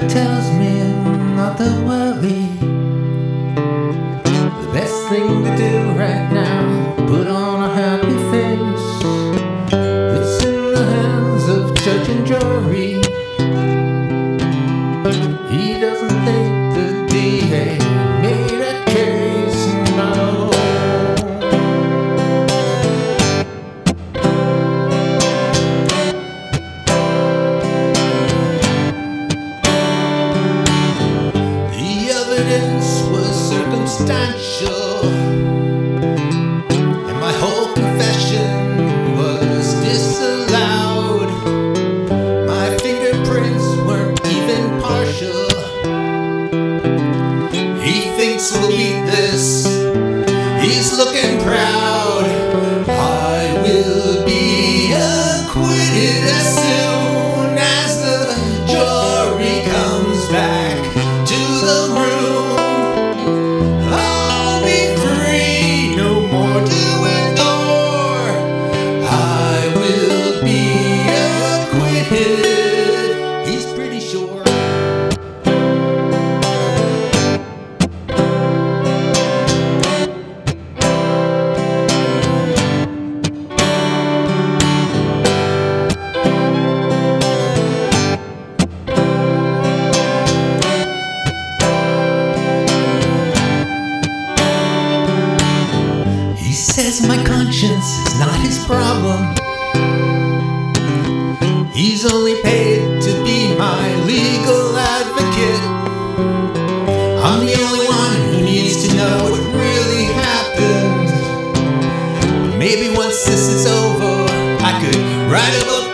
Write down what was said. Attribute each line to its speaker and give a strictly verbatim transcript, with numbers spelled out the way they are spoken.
Speaker 1: tells me not to worry. The best thing to do right now, put on a happy face. It's in the hands of judge and jury. He doesn't think the D A made a case, no. The evidence was circumstantial, and my whole confession was disallowed. My fingerprints weren't even partial. He thinks we'll beat this, he's looking proud. I will be acquitted as soon as the jury comes back to the room. I'll be free, no more to endure. I will be acquitted, he's pretty sure. He says my conscience is not his problem. He's only paid to be my legal advocate. I'm the only one who needs to know what really happened. Maybe once this is over, I could write a book